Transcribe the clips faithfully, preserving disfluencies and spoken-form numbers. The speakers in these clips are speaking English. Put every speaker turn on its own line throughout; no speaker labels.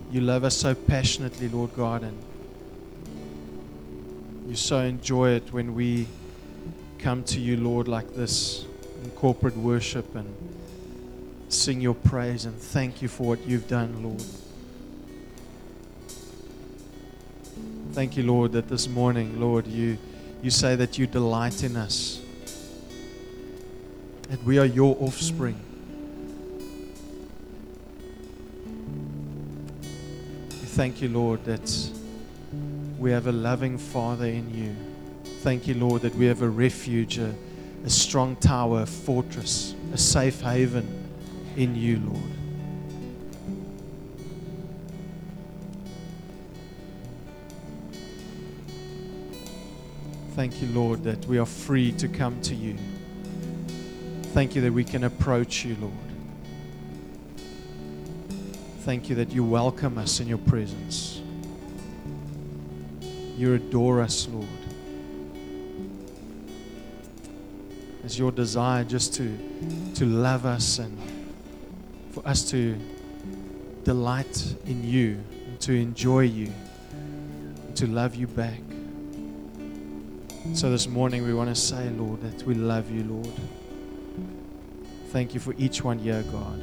You love us so passionately, Lord God, and you so enjoy it when we come to you, Lord, like this in corporate worship and sing your praise and thank you for what you've done, Lord. Thank you, Lord, that this morning, Lord, you, you say that you delight in us, that we are your offspring. We thank you, Lord, that we have a loving Father in you. Thank you, Lord, that we have a refuge, a, a strong tower, a fortress, a safe haven in you, Lord. Thank you, Lord, that we are free to come to you. Thank you that we can approach you, Lord. Thank you that you welcome us in your presence. You adore us, Lord. It's your desire just to, to love us and for us to delight in you, and to enjoy you, and to love you back. So this morning we want to say, Lord, that we love you, Lord. Thank you for each one here, God.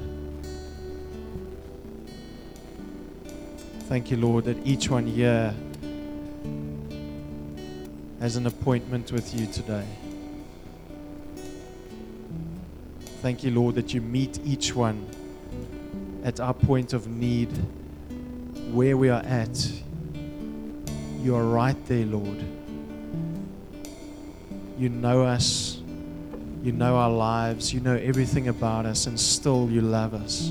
Thank you, Lord, that each one here has an appointment with you today. Thank you, Lord, that you meet each one at our point of need, where we are at. You are right there, Lord. You know us. You know our lives. You know everything about us, and still you love us.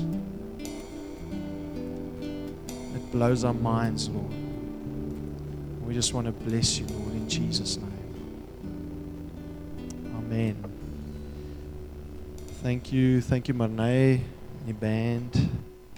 It blows our minds, Lord. We just want to bless you, Lord, in Jesus' name. Amen. Thank you. Thank you, Marnay, the band.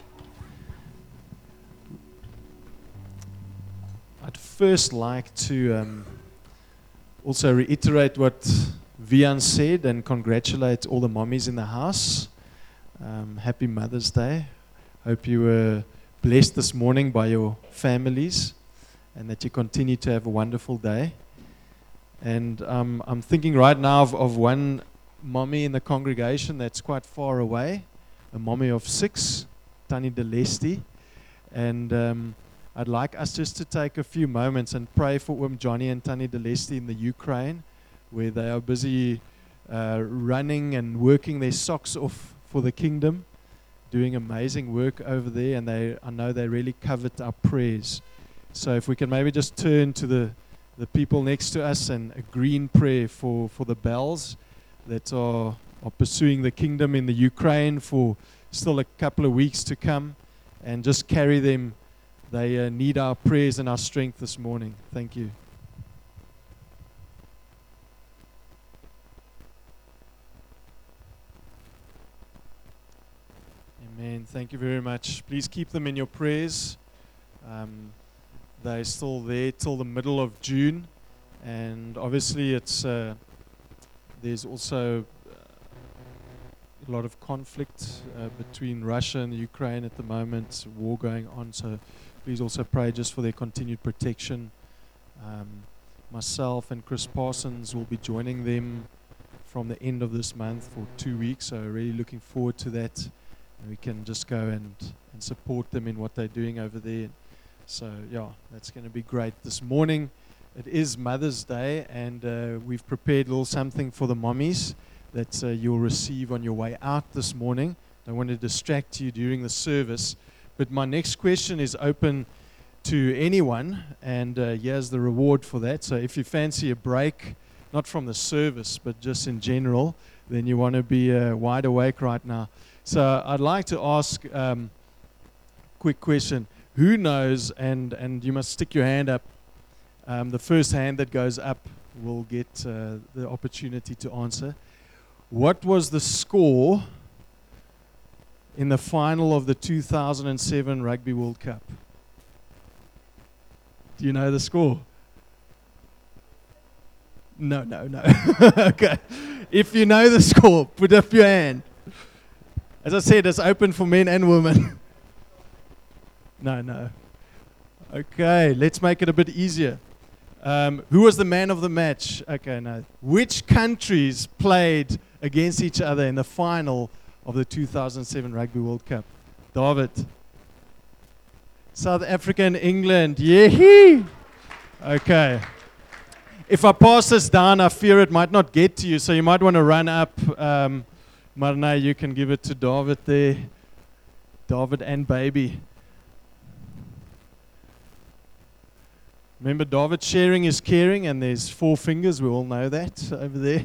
I'd first like to um, also reiterate what Vian said and congratulate all the mommies in the house. Um, happy Mother's Day. Hope you were blessed this morning by your families and that you continue to have a wonderful day. And um, I'm thinking right now of, of one mommy in the congregation that's quite far away, a mommy of six, Tani Delesti. And um, I'd like us just to take a few moments and pray for Um Johnny and Tani Delesti in the Ukraine, where they are busy uh, running and working their socks off for the kingdom, doing amazing work over there, and they I know they really covered our prayers. So if we can maybe just turn to the, the people next to us and agree in prayer for, for the bells that are, are pursuing the kingdom in the Ukraine for still a couple of weeks to come, and just carry them. They uh, need our prayers and our strength this morning. Thank you. Amen. Thank you very much. Please keep them in your prayers. Um, they're still there till the middle of June, and obviously it's uh, there's also a lot of conflict uh, between Russia and Ukraine at the moment, war going on, so please also pray just for their continued protection. Um, myself and Chris Parsons will be joining them from the end of this month for two weeks, so really looking forward to that. And we can just go and, and support them in what they're doing over there. So, yeah, that's going to be great. This morning, it is Mother's Day, and uh, we've prepared a little something for the mommies that uh, you'll receive on your way out this morning. Don't want to distract you during the service. But my next question is open to anyone, and uh, here's the reward for that. So if you fancy a break, not from the service, but just in general, then you want to be uh, wide awake right now. So I'd like to ask a um, quick question. Who knows, and, and you must stick your hand up, um, the first hand that goes up will get uh, the opportunity to answer. What was the score in the final of the two thousand seven Rugby World Cup? Do you know the score? No, no, no. Okay. If you know the score, put up your hand. As I said, it's open for men and women. No, no. Okay, let's make it a bit easier. Um, who was the man of the match? Okay, no. Which countries played against each other in the final of the two thousand seven Rugby World Cup? David. South Africa and England. Yehee! Okay. If I pass this down, I fear it might not get to you, so you might want to run up. Um, Marna, you can give it to David there. David and baby. Remember, David, sharing is caring, and there's four fingers. We all know that over there.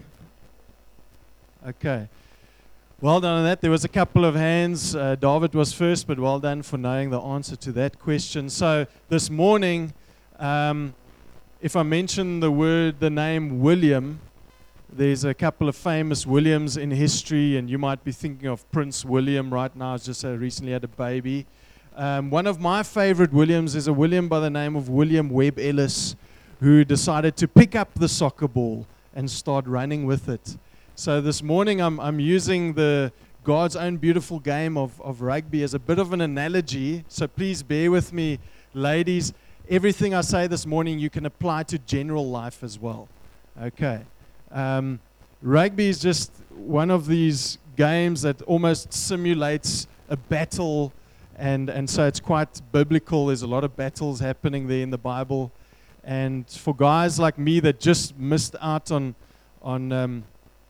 Okay. Well done on that. There was a couple of hands. Uh, David was first, but well done for knowing the answer to that question. So this morning, um, if I mention the word, the name William, there's a couple of famous Williams in history, and you might be thinking of Prince William right now. He's just uh, recently had a baby. Um, one of my favorite Williams is a William by the name of William Webb Ellis, who decided to pick up the soccer ball and start running with it. So this morning I'm, I'm using the God's own beautiful game of, of rugby as a bit of an analogy. So please bear with me, ladies. Everything I say this morning you can apply to general life as well. Okay. Um, rugby is just one of these games that almost simulates a battle, and, and so it's quite biblical. There's a lot of battles happening there in the Bible. And for guys like me that just missed out on on um,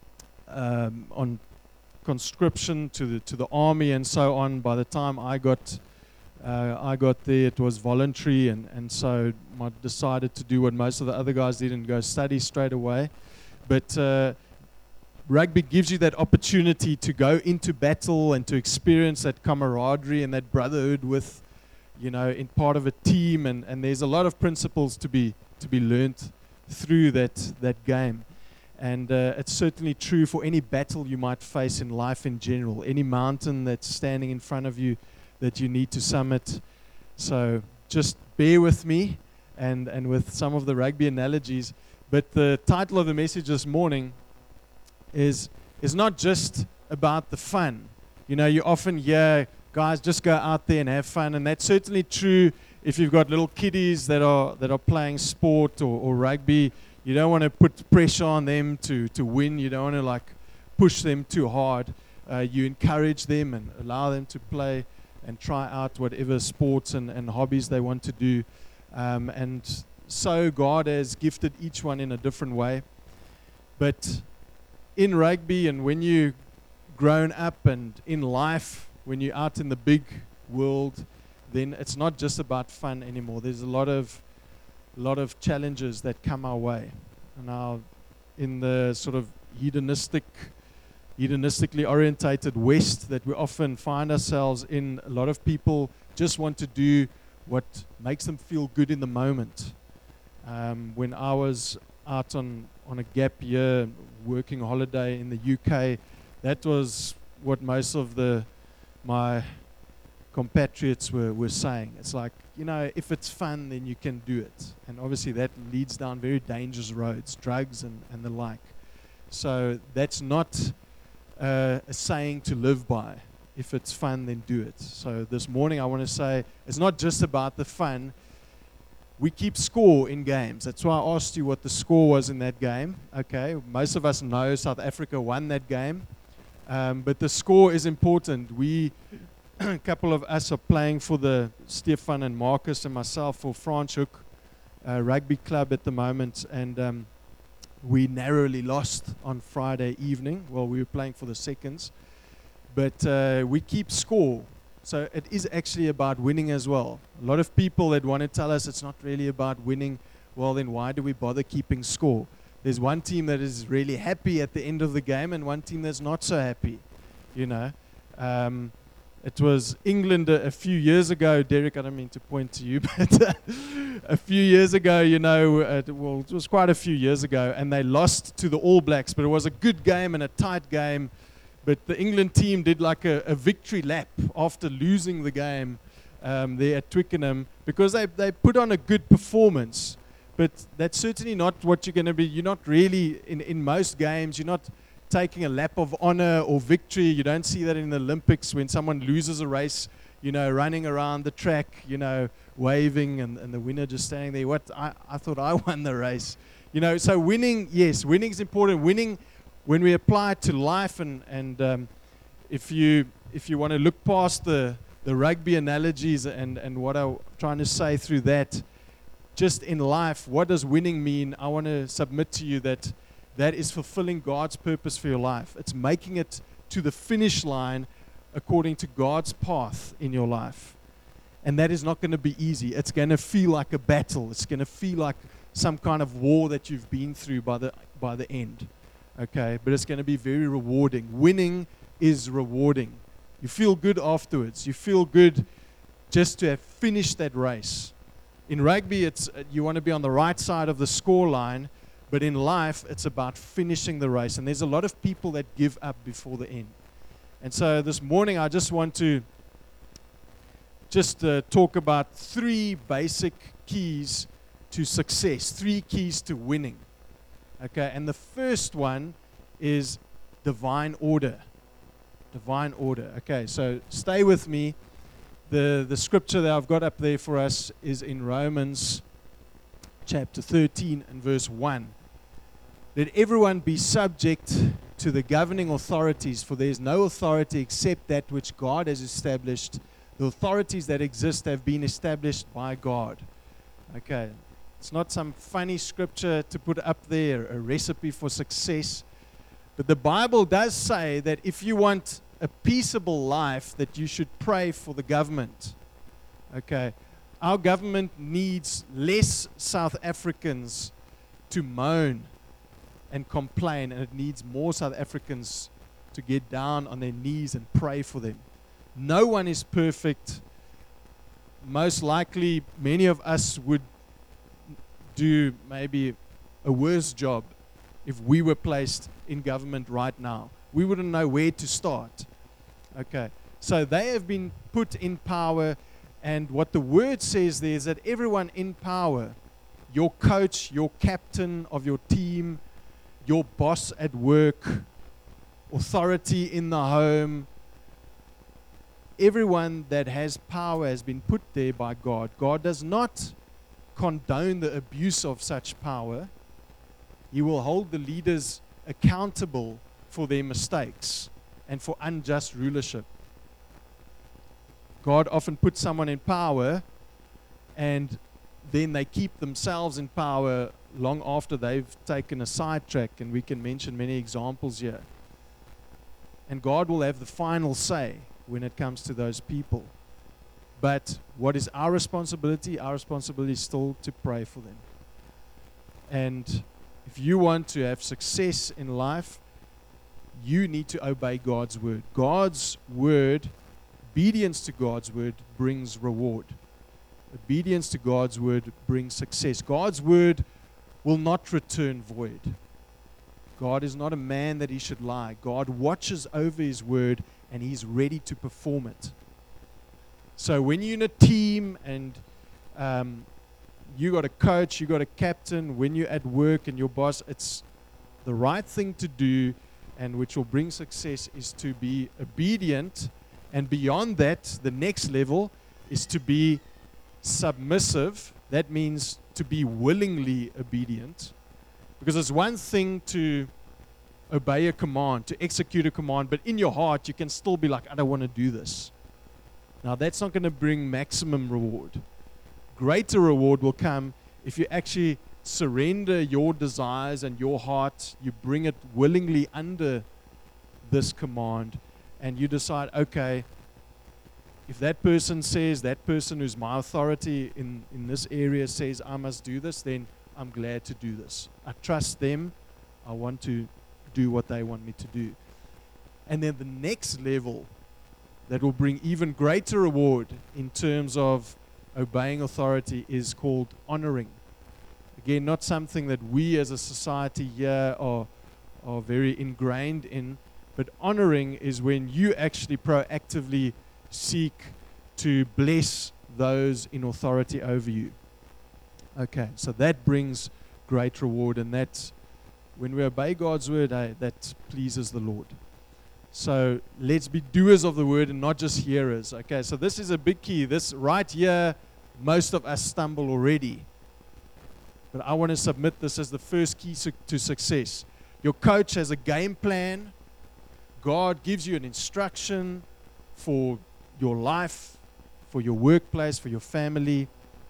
um, on conscription to the to the army and so on, by the time I got uh, I got there, it was voluntary, and, and so I decided to do what most of the other guys did and go study straight away. But uh, rugby gives you that opportunity to go into battle and to experience that camaraderie and that brotherhood with, you know, in part of a team, and, and there's a lot of principles to be to be learnt through that that game. And uh, it's certainly true for any battle you might face in life in general, any mountain that's standing in front of you that you need to summit. So just bear with me and, and with some of the rugby analogies. But the title of the message this morning is is not just about the fun. You know, you often hear guys just go out there and have fun, and that's certainly true if you've got little kiddies that are that are playing sport or, or rugby. You don't want to put pressure on them to, to win. You don't want to like push them too hard. Uh, you encourage them and allow them to play and try out whatever sports and, and hobbies they want to do. Um, and so God has gifted each one in a different way. But in rugby, and when you're grown up and in life, when you're out in the big world, then it's not just about fun anymore. There's a lot of a lot of challenges that come our way. Now, in the sort of hedonistic, hedonistically orientated West that we often find ourselves in, a lot of people just want to do what makes them feel good in the moment. Um, when I was out on, on a gap year, working holiday in the U K, that was what most of the my compatriots were, were saying. It's like, you know, if it's fun, then you can do it. And obviously that leads down very dangerous roads, drugs and, and the like. So that's not uh, a saying to live by. If it's fun, then do it. So this morning I want to say it's not just about the fun. We keep score in games. That's why I asked you what the score was in that game. Okay, most of us know South Africa won that game. Um, but the score is important. We, a couple of us are playing for the Stefan and Marcus and myself for Franschhoek uh, Rugby Club at the moment, and um, we narrowly lost on Friday evening. Well, we were playing for the seconds, but uh, we keep score. So it is actually about winning as well. A lot of people that want to tell us it's not really about winning, well then why do we bother keeping score? There's one team that is really happy at the end of the game and one team that's not so happy, you know. Um, it was England a, a few years ago, Derek, I don't mean to point to you, but uh, a few years ago, you know, uh, well, it was quite a few years ago, and they lost to the All Blacks, but it was a good game and a tight game. But the England team did like a, a victory lap after losing the game um, there at Twickenham because they, they put on a good performance. But that's certainly not what you're going to be. You're not really, in, in most games, you're not taking a lap of honor or victory. You don't see that in the Olympics when someone loses a race. you know, running around the track, you know, waving, and, and the winner just standing there. What I, I thought I won the race. You know, so winning, yes, winning is important. Winning, when we apply it to life, and, and um, if you if you want to look past the, the rugby analogies and, and what I'm trying to say through that, just in life, what does winning mean? I want to submit to you that that is fulfilling God's purpose for your life. It's making it to the finish line according to God's path in your life. And that is not going to be easy. It's going to feel like a battle. It's going to feel like some kind of war that you've been through by the by the end. Okay, but it's going to be very rewarding. Winning is rewarding. You feel good afterwards. You feel good just to have finished that race. In rugby, it's uh, you want to be on the right side of the score line, but in life, it's about finishing the race. And there's a lot of people that give up before the end. And so this morning, I just want to just uh, talk about three basic keys to success, three keys to winning. Okay, and the first one is divine order. Divine order. Okay, so stay with me. The, the scripture that I've got up there for us is in Romans chapter thirteen and verse one. Let everyone be subject to the governing authorities, for there is no authority except that which God has established. The authorities that exist have been established by God. Okay, it's not some funny scripture to put up there, a recipe for success. But the Bible does say that if you want a peaceable life, that you should pray for the government. Okay, our government needs less South Africans to moan and complain, and it needs more South Africans to get down on their knees and pray for them. No one is perfect. Most likely, many of us would do maybe a worse job if we were placed in government right now. We wouldn't know where to start. Okay, so they have been put in power, and what the word says there is that everyone in power, your coach, your captain of your team, your boss at work, authority in the home, everyone that has power has been put there by God. God does not condone the abuse of such power. He will hold the leaders accountable for their mistakes and for unjust rulership. God often puts someone in power, and then they keep themselves in power long after they've taken a sidetrack, and we can mention many examples here. And God will have the final say when it comes to those people. But what is our responsibility? Our responsibility is still to pray for them. And if you want to have success in life, you need to obey God's word. God's word, obedience to God's word brings reward. Obedience to God's word brings success. God's word will not return void. God is not a man that he should lie. God watches over his word, and he's ready to perform it. So when you're in a team and um, you got a coach, you got a captain, when you're at work and your boss, it's the right thing to do, and which will bring success, is to be obedient. And beyond that, the next level is to be submissive. That means to be willingly obedient. Because it's one thing to obey a command, to execute a command, but in your heart you can still be like, I don't want to do this. Now that's not going to bring maximum reward. Greater reward will come if you actually surrender your desires and your heart, you bring it willingly under this command, and you decide, okay, if that person says, that person who's my authority in, in this area says I must do this, then I'm glad to do this. I trust them. I want to do what they want me to do. And then the next level that will bring even greater reward in terms of obeying authority is called honoring. Again, not something that we as a society here are, are very ingrained in, but honoring is when you actually proactively seek to bless those in authority over you. Okay, so that brings great reward, and that's when we obey God's word, hey, that pleases the Lord. So let's be doers of the word and not just hearers. Okay, so this is a big key. This right here, most of us stumble already. But I want to submit this as the first key su- to success. Your coach has a game plan. God gives you an instruction for your life, for your workplace, for your family.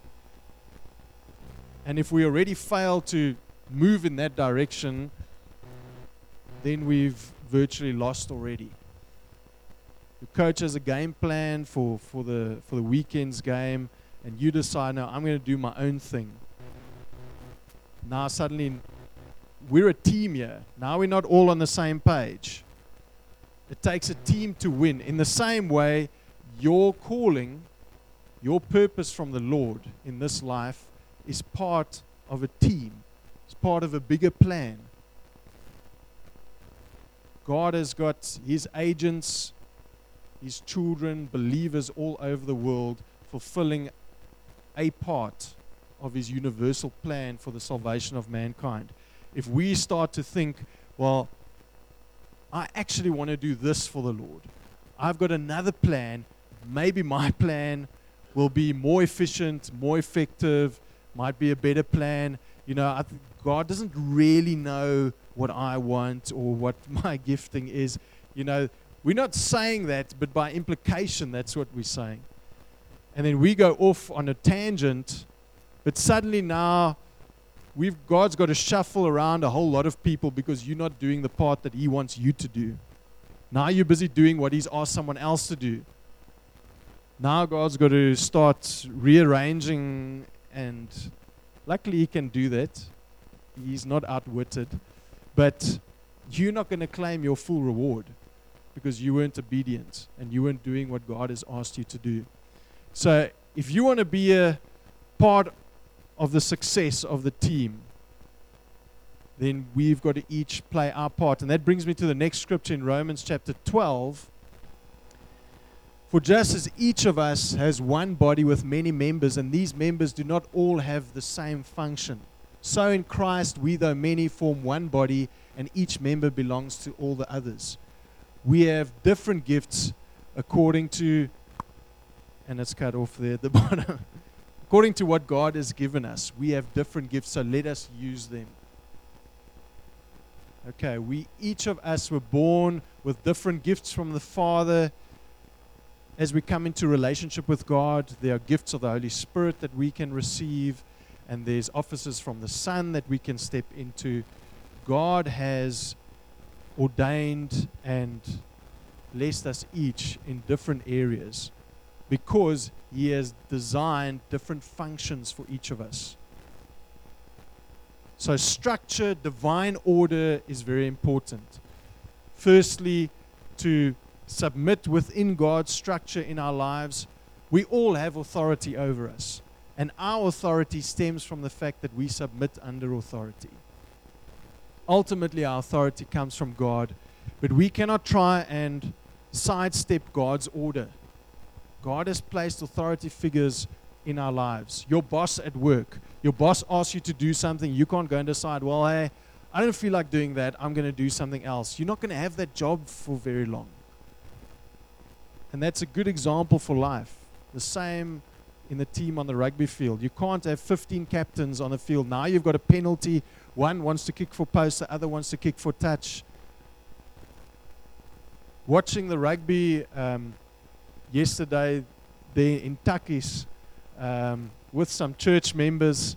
And if we already fail to move in that direction, then we've virtually lost already. The coach has a game plan for, for the for the weekend's game, and you decide, now I'm going to do my own thing. Now suddenly we're a team here. Now we're not all on the same page. It takes a team to win. In the same way, your calling, your purpose from the Lord in this life is part of a team. It's part of a bigger plan. God has got His agents, His children, believers all over the world fulfilling a part of His universal plan for the salvation of mankind. If we start to think, well, I actually want to do this for the Lord. I've got another plan. Maybe my plan will be more efficient, more effective, might be a better plan. You know, I th- God doesn't really know what I want or what my gifting is. You know, we're not saying that, but by implication, that's what we're saying. And then we go off on a tangent, but suddenly now we've God's got to shuffle around a whole lot of people because you're not doing the part that He wants you to do. Now you're busy doing what He's asked someone else to do. Now God's got to start rearranging, and luckily He can do that. He's not outwitted. But you're not going to claim your full reward because you weren't obedient and you weren't doing what God has asked you to do. So if you want to be a part of the success of the team, then we've got to each play our part. And that brings me to the next scripture in Romans chapter twelve. For just as each of us has one body with many members, and these members do not all have the same function, so in Christ we, though many, form one body, and each member belongs to all the others. We have different gifts according to, and it's cut off there at the bottom, according to what God has given us. We have different gifts, so let us use them. Okay, we each of us were born with different gifts from the Father. As we come into relationship with God, there are gifts of the Holy Spirit that we can receive, and there's offices from the Son that we can step into. God has ordained and blessed us each in different areas because He has designed different functions for each of us. So structure, divine order is very important. Firstly, to submit within God's structure in our lives. We all have authority over us, and our authority stems from the fact that we submit under authority. Ultimately, our authority comes from God, but we cannot try and sidestep God's order. God has placed authority figures in our lives. Your boss at work, your boss asks you to do something, you can't go and decide, well, hey, I don't feel like doing that, I'm going to do something else. You're not going to have that job for very long. And that's a good example for life. The same in the team on the rugby field. You can't have fifteen captains on the field. Now you've got a penalty. One wants to kick for post, the other wants to kick for touch. Watching the rugby um, yesterday there in Takis um, with some church members,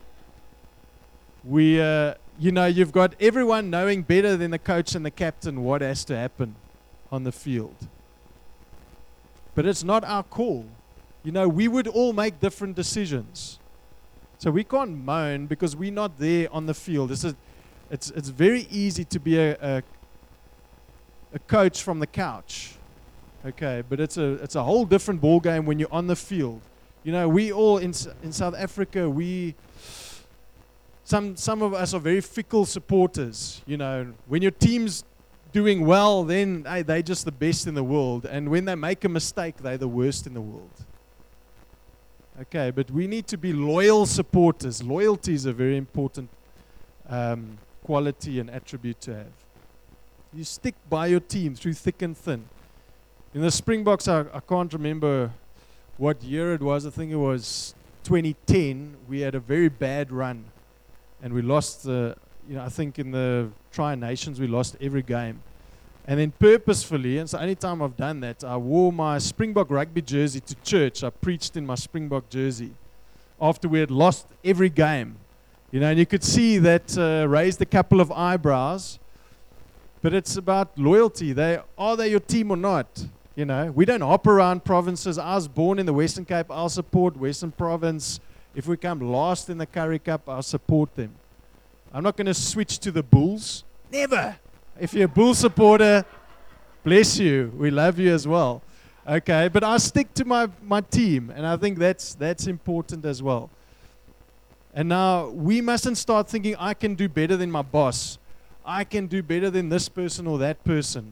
we, uh, you know, you've got everyone knowing better than the coach and the captain what has to happen on the field. But it's not our call. You know, we would all make different decisions. So we can't moan because we're not there on the field. This is, it's, it's very easy to be a, a, a coach from the couch. Okay, but it's a, it's a whole different ball game when you're on the field. You know, we all in, in South Africa, we, some, some of us are very fickle supporters. You know, when your team's doing well, then hey, they're just the best in the world. And when they make a mistake, they're the worst in the world. Okay, but we need to be loyal supporters. Loyalty is a very important um, quality and attribute to have. You stick by your team through thick and thin. In the Springboks, I, I can't remember what year it was. I think it was twenty ten. We had a very bad run, and we lost the, you know, I think in the Tri-Nations we lost every game. And then purposefully, and it's the only time I've done that, I wore my Springbok rugby jersey to church. I preached in my Springbok jersey after we had lost every game. You know, and you could see that uh, raised a couple of eyebrows. But it's about loyalty. They are they your team or not? You know, we don't hop around provinces. I was born in the Western Cape. I'll support Western Province. If we come last in the Currie Cup, I'll support them. I'm not going to switch to the Bulls. Never. If you're a Bull supporter, bless you. We love you as well. Okay, but I stick to my, my team, and I think that's that's important as well. And now we mustn't start thinking I can do better than my boss. I can do better than this person or that person.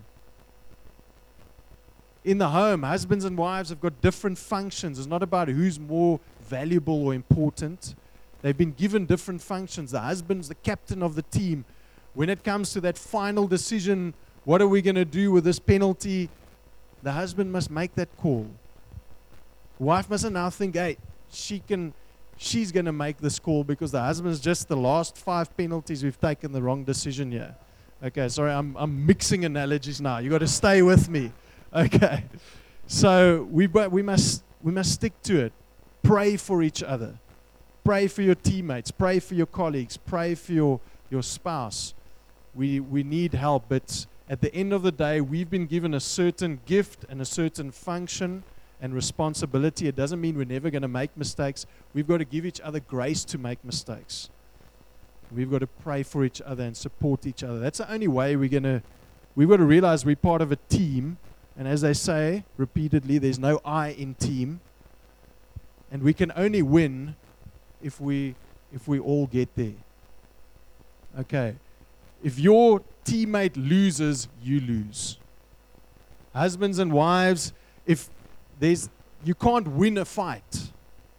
In the home, husbands and wives have got different functions. It's not about who's more valuable or important. They've been given different functions. The husband's the captain of the team. When it comes to that final decision, what are we going to do with this penalty? The husband must make that call. Wife mustn't now think, hey, she can, she's going to make this call because the husband's just the last five penalties we've taken the wrong decision here. Okay, sorry, I'm I'm mixing analogies now. You got to stay with me. Okay, so we we must we must stick to it. Pray for each other. Pray for your teammates. Pray for your colleagues. Pray for your your spouse. We we need help, but at the end of the day, we've been given a certain gift and a certain function and responsibility. It doesn't mean we're never going to make mistakes. We've got to give each other grace to make mistakes. We've got to pray for each other and support each other. That's the only way we're going to, we've got to realize we're part of a team. And as they say repeatedly, there's no I in team. And we can only win if we, if we all get there. Okay. If your teammate loses, you lose. Husbands and wives, if there's, you can't win a fight.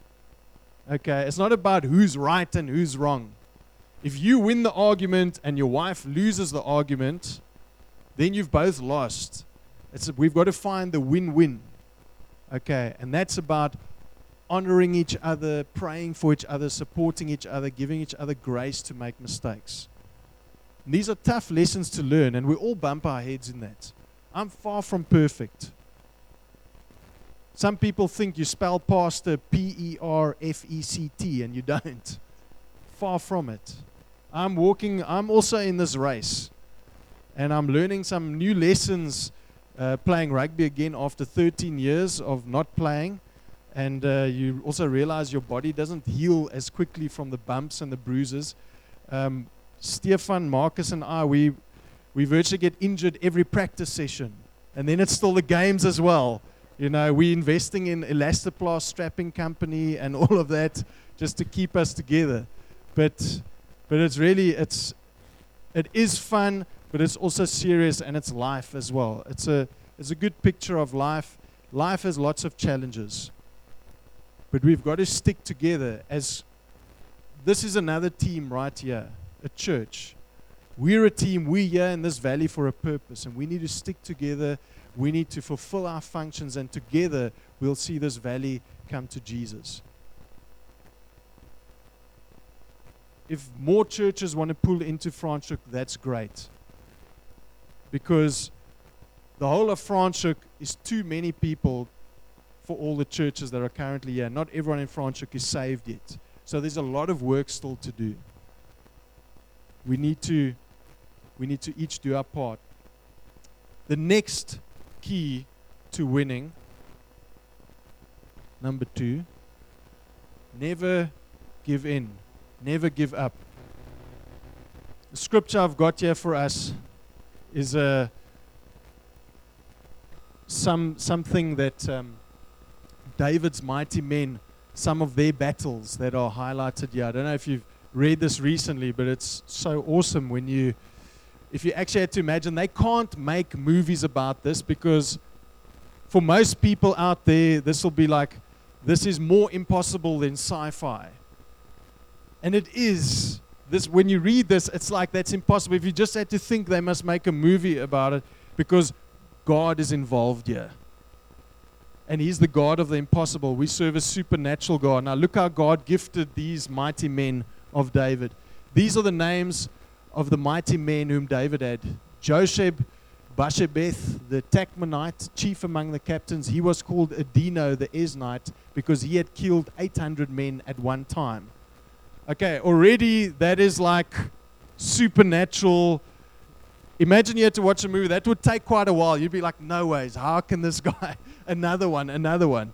Okay, it's not about who's right and who's wrong. If you win the argument and your wife loses the argument, then you've both lost. It's, we've got to find the win-win. Okay, and that's about honoring each other, praying for each other, supporting each other, giving each other grace to make mistakes. And these are tough lessons to learn, and we all bump our heads in that. I'm far from perfect. Some people think you spell pastor P E R F E C T, and you don't. Far from it. I'm walking, I'm also in this race, and I'm learning some new lessons uh, playing rugby again after thirteen years of not playing. And uh, you also realize your body doesn't heal as quickly from the bumps and the bruises. Um, Stefan, Marcus, and I, we we virtually get injured every practice session, and then it's still the games as well. You know, we're investing in Elastoplast strapping company and all of that just to keep us together. But but it's really it's it is fun, but it's also serious, and it's life as well. It's a it's a good picture of life. Life has lots of challenges, but we've got to stick together. As this is another team right here. A church. We're a team. We're here in this valley for a purpose, and we need to stick together. We need to fulfill our functions, and together we'll see this valley come to Jesus. If more churches want to pull into Franschhoek, that's great. Because the whole of Franschhoek is too many people for all the churches that are currently here. Not everyone in Franschhoek is saved yet. So there's a lot of work still to do. We need to, we need to each do our part. The next key to winning, number two, never give in, never give up. The scripture I've got here for us is a some something that um, David's mighty men, some of their battles that are highlighted here. I don't know if you've read this recently, but it's so awesome when you, if you actually had to imagine, they can't make movies about this because for most people out there, this will be like, this is more impossible than sci-fi. And it is, this, when you read this, it's like that's impossible. If you just had to think, they must make a movie about it, because God is involved here. And He's the God of the impossible. We serve a supernatural God. Now look how God gifted these mighty men of David. These are the names of the mighty men whom David had. Josheb, Basshebeth, the Tachmonite, chief among the captains. He was called Adino the Eznite because he had killed eight hundred men at one time. Okay, already that is like supernatural. Imagine you had to watch a movie. That would take quite a while. You'd be like, no ways. How can this guy? Another one, another one.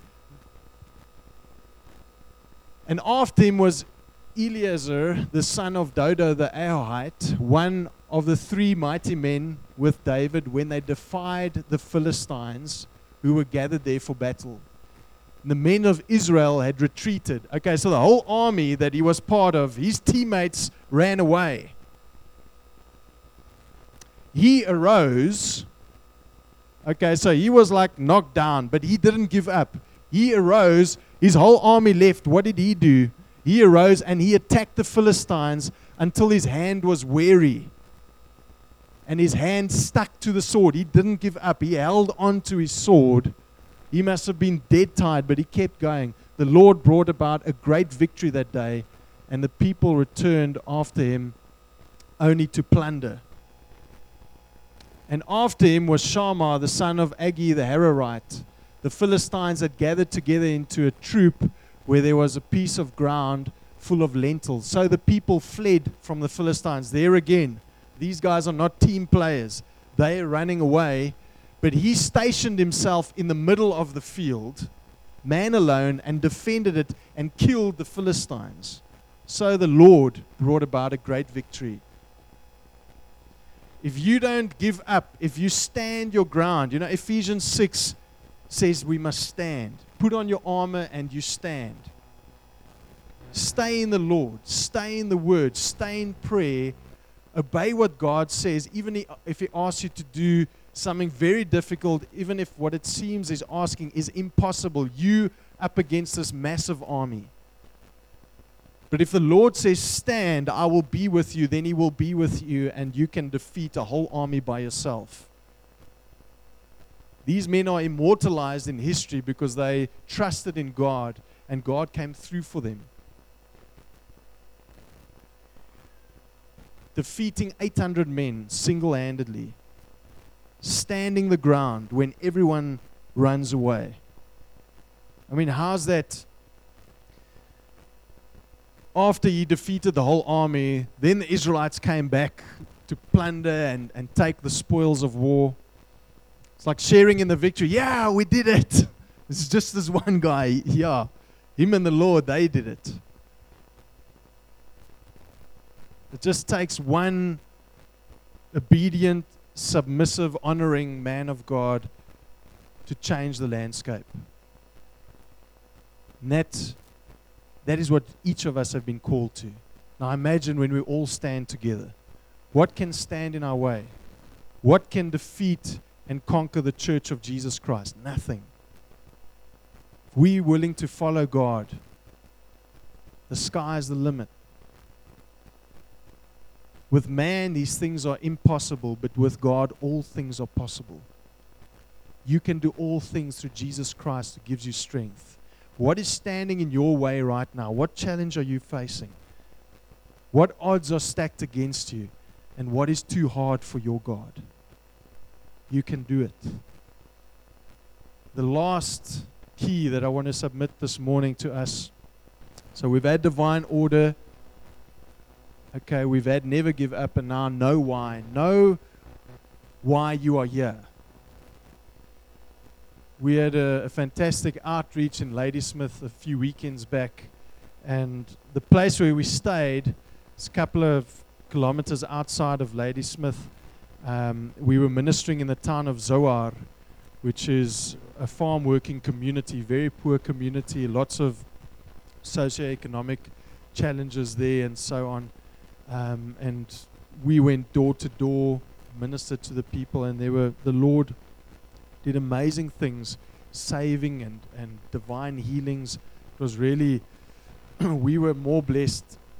And after him was Eleazar, the son of Dodo the Ahohite, one of the three mighty men with David when they defied the Philistines who were gathered there for battle. And the men of Israel had retreated. Okay, so the whole army that he was part of, his teammates ran away. He arose. Okay, so he was like knocked down, but he didn't give up. He arose. His whole army left. What did he do? He arose and he attacked the Philistines until his hand was weary. And his hand stuck to the sword. He didn't give up. He held on to his sword. He must have been dead tired, but he kept going. The Lord brought about a great victory that day, and the people returned after him only to plunder. And after him was Shammah, the son of Agi the Hararite. The Philistines had gathered together into a troop where there was a piece of ground full of lentils. So the people fled from the Philistines. There again, these guys are not team players. They are running away. But he stationed himself in the middle of the field, man alone, and defended it and killed the Philistines. So the Lord brought about a great victory. If you don't give up, if you stand your ground, you know, Ephesians six says we must stand. Put on your armor and you stand. Stay in the Lord. Stay in the Word. Stay in prayer. Obey what God says, even if He asks you to do something very difficult, even if what it seems is asking is impossible. You up against this massive army. But if the Lord says, stand, I will be with you, then He will be with you, and you can defeat a whole army by yourself. These men are immortalized in history because they trusted in God, and God came through for them. Defeating eight hundred men single-handedly. Standing the ground when everyone runs away. I mean, how's that? After he defeated the whole army, then the Israelites came back to plunder and, and take the spoils of war. It's like sharing in the victory. Yeah, we did it. It's just this one guy. Yeah, him and the Lord, they did it. It just takes one obedient, submissive, honoring man of God to change the landscape. And that, that is what each of us have been called to. Now imagine when we all stand together. What can stand in our way? What can defeat and conquer the church of Jesus Christ? Nothing. If we're willing to follow God, the sky is the limit. With man, these things are impossible, but with God, all things are possible. You can do all things through Jesus Christ who gives you strength. What is standing in your way right now? What challenge are you facing? What odds are stacked against you? And what is too hard for your God? You can do it. The last key that I want to submit this morning to us. So we've had divine order. Okay, we've had never give up, and now know why. Know why you are here. We had a, a fantastic outreach in Ladysmith a few weekends back, and the place where we stayed is a couple of kilometers outside of Ladysmith. Um, we were ministering in the town of Zoar, which is a farm working community, very poor community, lots of socioeconomic challenges there and so on. Um, and we went door to door, ministered to the people, and there were the Lord did amazing things, saving and, and divine healings. It was really, we were more blessed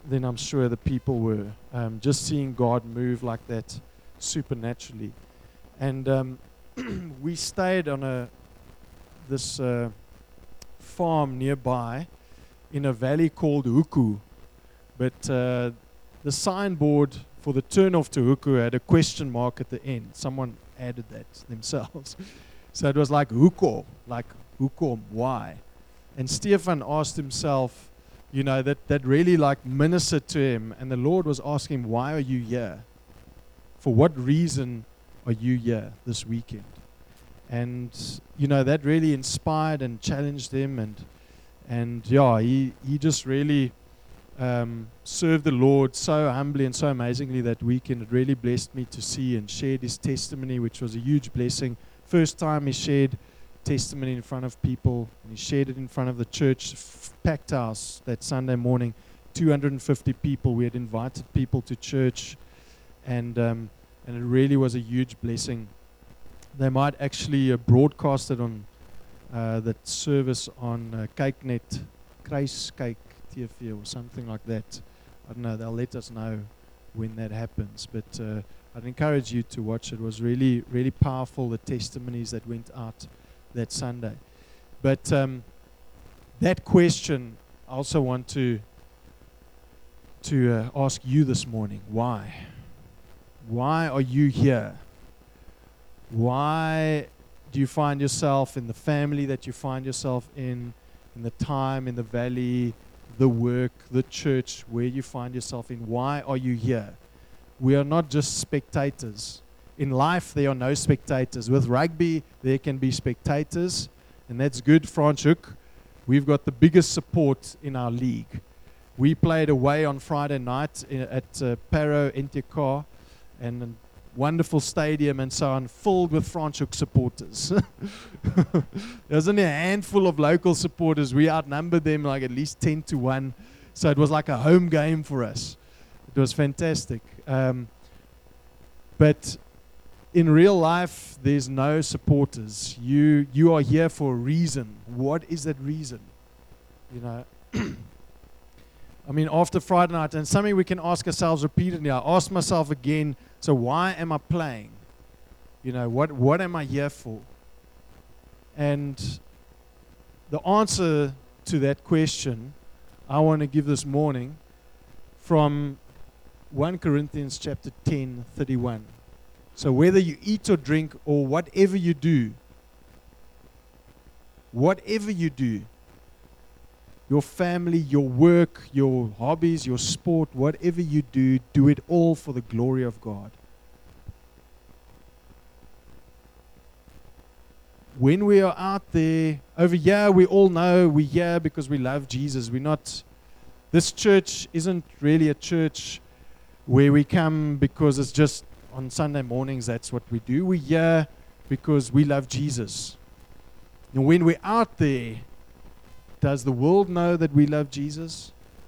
than I'm sure the people were. Um, just seeing God move like that supernaturally. And um, we stayed on a this uh, farm nearby in a valley called Huku. But uh, the signboard for the turnoff to Huku had a question mark at the end. Someone added that themselves. So it was like Huko, like Hukom, why? And Stefan asked himself, you know, that, that really like ministered to him. And the Lord was asking him, why are you here? For what reason are you here this weekend? And, you know, that really inspired and challenged him. And, and yeah, he, he just really um, served the Lord so humbly and so amazingly that weekend. It really blessed me to see, and shared his testimony, which was a huge blessing. First time he shared testimony in front of people, and he shared it in front of the church, f- packed house that Sunday morning, two hundred fifty people. We had invited people to church, and um, and it really was a huge blessing. They might actually uh, broadcast it on uh, that service on uh, KykNet, Kruiskyk T V or something like that. I don't know, they'll let us know when that happens, but uh, I'd encourage you to watch it. It was really, really powerful, the testimonies that went out that Sunday. But um, that question, I also want to to uh, ask you this morning. Why? Why are you here? Why do you find yourself in the family that you find yourself in, in the time, in the valley, the work, the church, where you find yourself in? Why are you here? We are not just spectators. In life, there are no spectators. With rugby, there can be spectators, and that's good. Franschhoek, we've got the biggest support in our league. We played away on Friday night in, at uh, Paro N T K, and a wonderful stadium and so on, filled with Franschhoek supporters. There's only a handful of local supporters. We outnumbered them like at least ten to one, so it was like a home game for us. It was fantastic. Um, but in real life, there's no supporters. You you are here for a reason. What is that reason? You know, I mean, after Friday night, and something we can ask ourselves repeatedly. I asked myself again, so why am I playing? You know, what what am I here for? And the answer to that question, I want to give this morning from First Corinthians chapter ten, thirty-one. So whether you eat or drink or whatever you do, whatever you do, your family, your work, your hobbies, your sport, whatever you do, do it all for the glory of God. When we are out there, over here, we all know we're here because we love Jesus. We're not, this church isn't really a church where we come because it's just on Sunday mornings, that's what we do. We're here because we love Jesus. And when we're out there, does the world know that we love Jesus?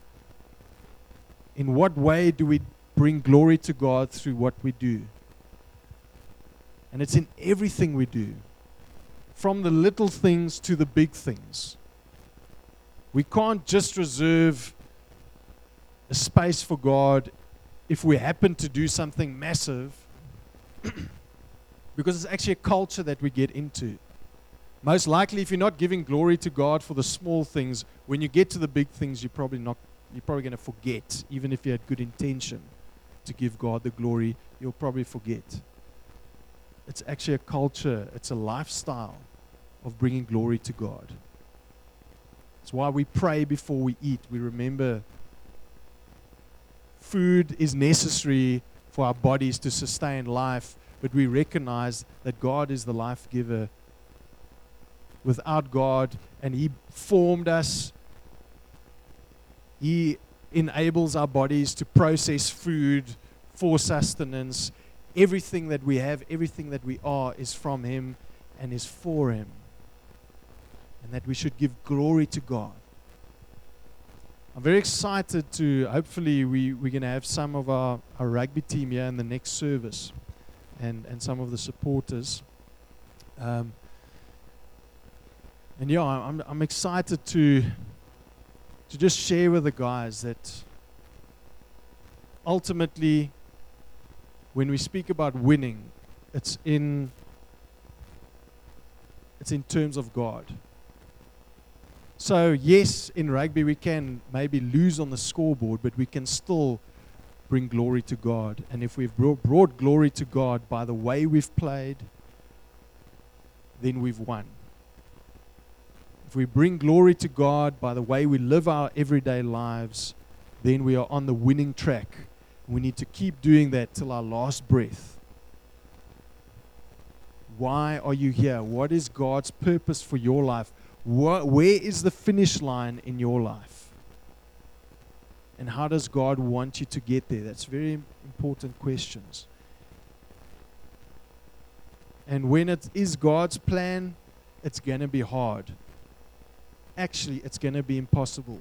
In what way do we bring glory to God through what we do? And it's in everything we do, from the little things to the big things. We can't just reserve a space for God if we happen to do something massive, because it's actually a culture that we get into. Most likely, if you're not giving glory to God for the small things, when you get to the big things, you're probably not. You're probably going to forget. Even if you had good intention to give God the glory, you'll probably forget. It's actually a culture. It's a lifestyle of bringing glory to God. It's why we pray before we eat. We remember food is necessary for our bodies to sustain life, but we recognize that God is the life giver. Without God, and He formed us, He enables our bodies to process food for sustenance. Everything that we have, everything that we are, is from Him and is for Him. And that we should give glory to God. I'm very excited to, hopefully we, we're going to have some of our, our rugby team here in the next service, and, and some of the supporters. Um, and yeah, I'm, I'm excited to, to just share with the guys that ultimately, when we speak about winning, it's in it's in terms of God. So yes, in rugby we can maybe lose on the scoreboard, but we can still bring glory to God. And if we've brought, brought glory to God by the way we've played, then we've won. If we bring glory to God by the way we live our everyday lives, then we are on the winning track. We need to keep doing that till our last breath. Why are you here? What is God's purpose for your life? Wh- where is the finish line in your life? And how does God want you to get there? That's very important questions. And when it is God's plan, it's going to be hard. Actually, it's going to be impossible.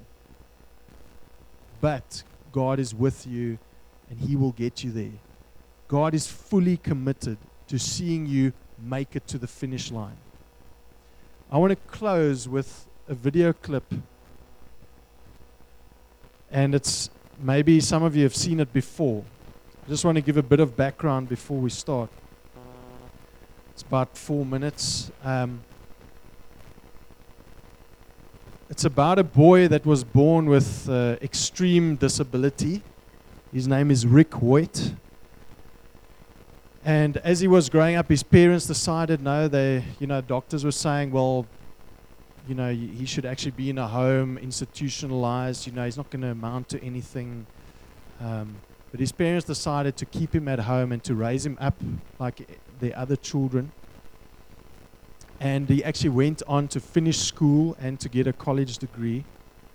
But God is with you, and He will get you there. God is fully committed to seeing you make it to the finish line. I want to close with a video clip. And it's maybe some of you have seen it before. I just want to give a bit of background before we start. It's about four minutes. Um, it's about a boy that was born with uh, extreme disability. His name is Rick Hoyt. And as he was growing up, his parents decided, no, they, you know, doctors were saying, well, you know, he should actually be in a home, institutionalized. You know, he's not going to amount to anything. Um, but his parents decided to keep him at home and to raise him up like the other children. And he actually went on to finish school and to get a college degree.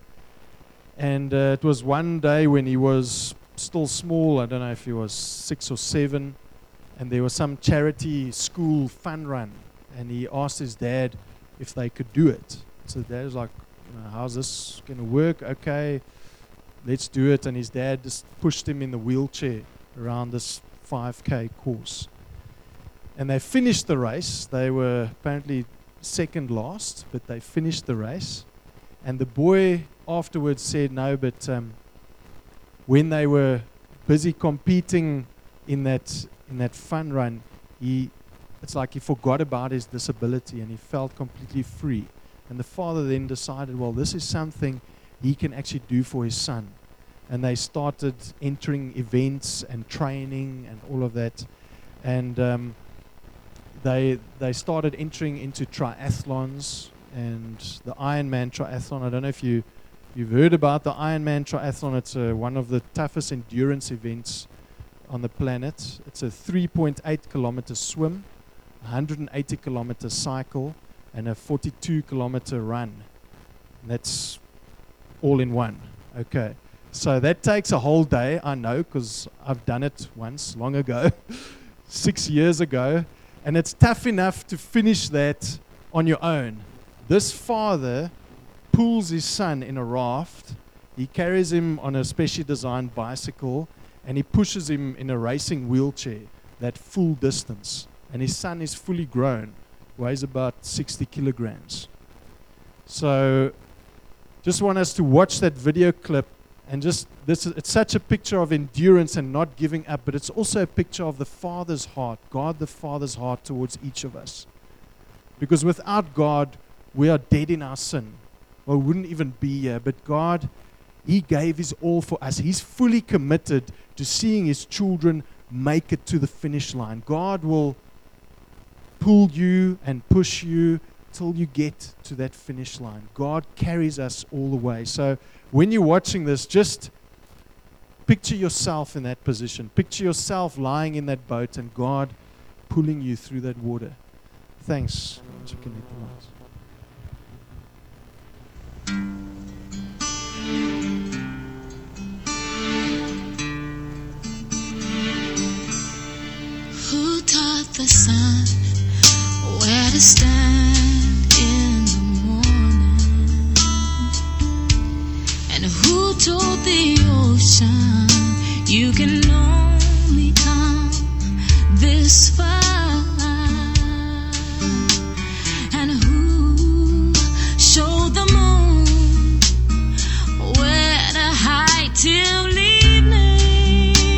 And uh, it was one day when he was still small. I don't know if he was six or seven. And there was some charity school fun run. And he asked his dad if they could do it. So the dad was like, you know, how's this going to work? Okay, let's do it. And his dad just pushed him in the wheelchair around this five K course. And they finished the race. They were apparently second last, but they finished the race. And the boy afterwards said, no, but um, when they were busy competing in that in that fun run, he it's like he forgot about his disability and he felt completely free. And the father then decided, well, this is something he can actually do for his son. And they started entering events and training and all of that. And um, they they started entering into triathlons and the Ironman triathlon. I don't know if you, you've heard about the Ironman triathlon. It's uh, one of the toughest endurance events on the planet. It's a three point eight kilometer swim, one hundred eighty kilometer cycle, and a forty-two kilometer run. And that's all in one. Okay. So that takes a whole day, I know, because I've done it once, long ago, six years ago. And it's tough enough to finish that on your own. This father pulls his son in a raft. He carries him on a specially designed bicycle, and he pushes him in a racing wheelchair that full distance. And his son is fully grown, weighs about sixty kilograms. So just want us to watch that video clip. And just this is, it's such a picture of endurance and not giving up, but it's also a picture of the Father's heart, God the Father's heart towards each of us. Because without God, we are dead in our sin. Well, we wouldn't even be here. But God, He gave His all for us. He's fully committed to seeing His children make it to the finish line. God will pull you and push you till you get to that finish line. God carries us all the way. So when you're watching this, just picture yourself in that position. Picture yourself lying in that boat and God pulling you through that water. Thanks.
Who taught the sun where to stand in the morning? And who told the ocean you can only come this far? And who showed the moon where to hide till evening?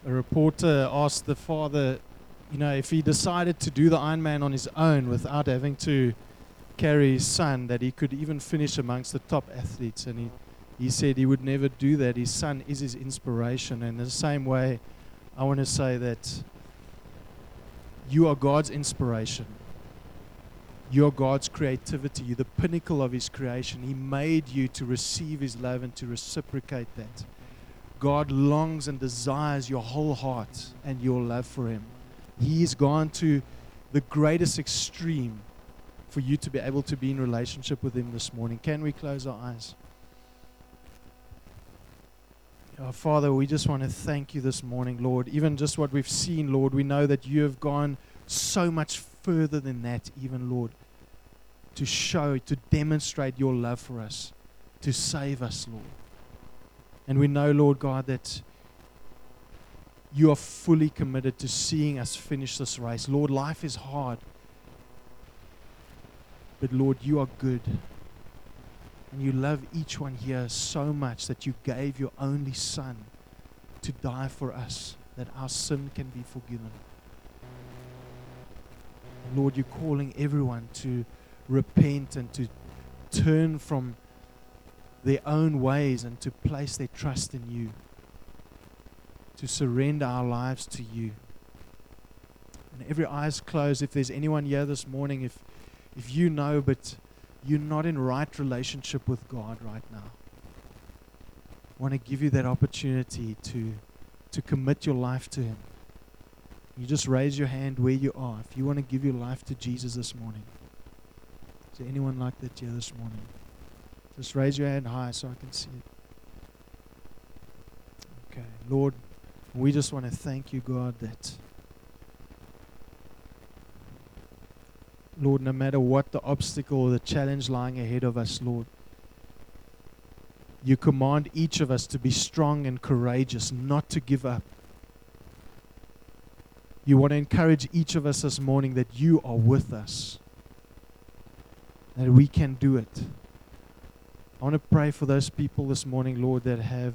a reporter asked the father, you know, if he decided to do the Ironman on his own without having to carry his son, that he could even finish amongst the top athletes. And he, he said he would never do that. His son is his inspiration. And in the same way, I want to say that you are God's inspiration. You're God's creativity. You're the pinnacle of His creation. He made you to receive His love and to reciprocate that. God longs and desires your whole heart and your love for Him. He has gone to the greatest extreme for you to be able to be in relationship with Him this morning. Can we close our eyes? Oh, Father, we just want to thank You this morning, Lord. Even just what we've seen, Lord, we know that You have gone so much further than that, even, Lord, to show, to demonstrate Your love for us, to save us, Lord. And we know, Lord God, that You are fully committed to seeing us finish this race. Lord, life is hard. But Lord, You are good. And You love each one here so much that You gave Your only Son to die for us, that our sin can be forgiven. And Lord, You're calling everyone to repent and to turn from their own ways and to place their trust in You, to surrender our lives to You. And every eye is closed. If there's anyone here this morning, if if you know but you're not in right relationship with God right now, I want to give you that opportunity to to commit your life to Him. You just raise your hand where you are if you want to give your life to Jesus this morning. Is there anyone like that here this morning? Just raise your hand high so I can see it. Okay, Lord, we just want to thank You, God, that, Lord, no matter what the obstacle or the challenge lying ahead of us, Lord, You command each of us to be strong and courageous, not to give up. You want to encourage each of us this morning that You are with us, that we can do it. I want to pray for those people this morning, Lord, that have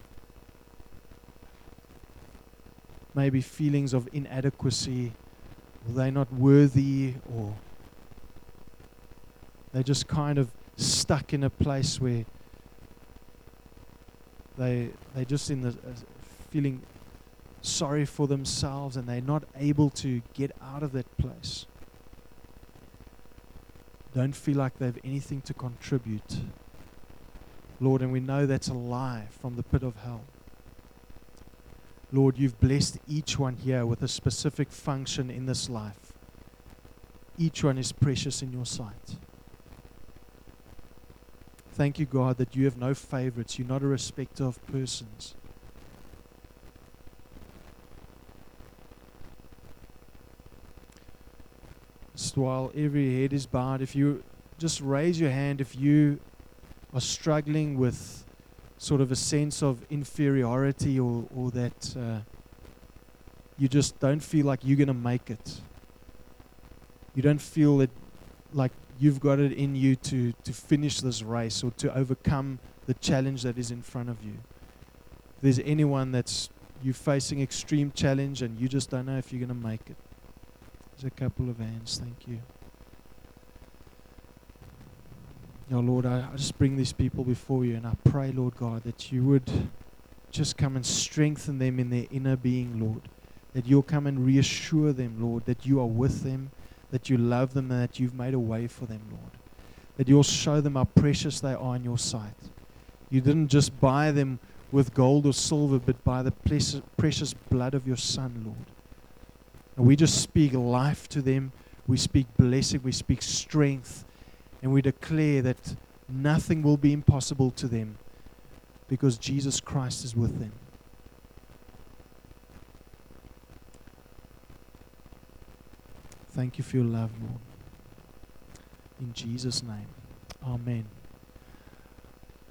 maybe feelings of inadequacy, or they're not worthy, or they're just kind of stuck in a place where they, they're just in the uh, feeling sorry for themselves and they're not able to get out of that place. Don't feel like they have anything to contribute, Lord, and we know that's a lie from the pit of hell. Lord, You've blessed each one here with a specific function in this life. Each one is precious in Your sight. Thank You, God, that You have no favorites. You're not a respecter of persons. Just while every head is bowed, if you just raise your hand, if you are struggling with sort of a sense of inferiority, or, or that uh, you just don't feel like you're going to make it. You don't feel it like you've got it in you to, to finish this race or to overcome the challenge that is in front of you. If there's anyone that's you're facing extreme challenge and you just don't know if you're going to make it. There's a couple of hands. Thank you. Oh Lord, I, I just bring these people before You, and I pray, Lord God, that You would just come and strengthen them in their inner being, Lord. That You'll come and reassure them, Lord, that You are with them, that You love them, and that You've made a way for them, Lord. That You'll show them how precious they are in Your sight. You didn't just buy them with gold or silver, but by the precious blood of Your Son, Lord. And we just speak life to them. We speak blessing. We speak strength. And we declare that nothing will be impossible to them because Jesus Christ is with them. Thank You for Your love, Lord. In Jesus' name, amen.